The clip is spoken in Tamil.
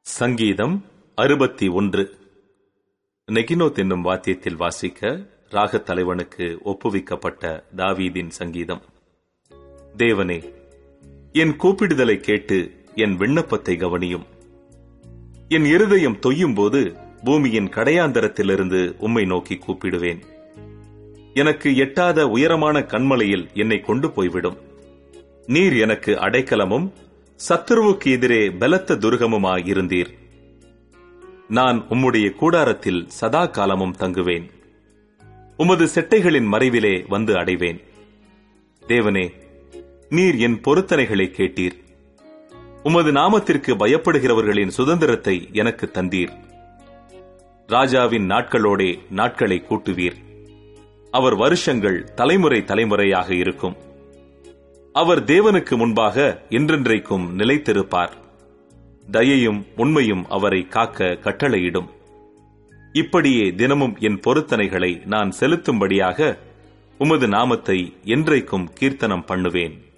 சங்கீதம் 61. நெகினோத் என்னும் வாத்தியத்தில் வாசிக்க ராகத் தலைவனுக்கு ஒப்புவிக்கப்பட்ட தாவீதின் சங்கீதம். தேவனே, என் கூப்பிடுதலை கேட்டு என் விண்ணப்பத்தை கவனியும். என் இருதயம் தொய்யும் போது பூமியின் கடையாந்தரத்திலிருந்து உம்மை நோக்கி கூப்பிடுவேன். எனக்கு எட்டாத உயரமான கன்மலையில் என்னை கொண்டு போய்விடும். நீர் எனக்கு அடைக்கலமும் சத்துருவுக்கு எதிரே பலத்த துர்கமுமாயிருந்தீர். நான் உம்முடைய கூடாரத்தில் சதா காலமும் தங்குவேன். உமது செட்டைகளின் மறைவிலே வந்து அடைவேன். தேவனே, நீர் என் பொருத்தனைகளை கேட்டீர். உமது நாமத்திற்கு பயப்படுகிறவர்களின் சுதந்திரத்தை எனக்கு தந்தீர். ராஜாவின் நாட்களோடே நாட்களை கூட்டுவீர். அவர் வருஷங்கள் தலைமுறை தலைமுறையாக இருக்கும். அவர் தேவனுக்கு முன்பாக என்றென்றைக்கும் நிலைத்திருப்பார். தயையும் உண்மையும் அவரை காக்க கட்டளையிடும். இப்படியே தினமும் என் பொருத்தனைகளை நான் செலுத்தும்படியாக உமது நாமத்தை என்றைக்கும் கீர்த்தனம் பண்ணுவேன்.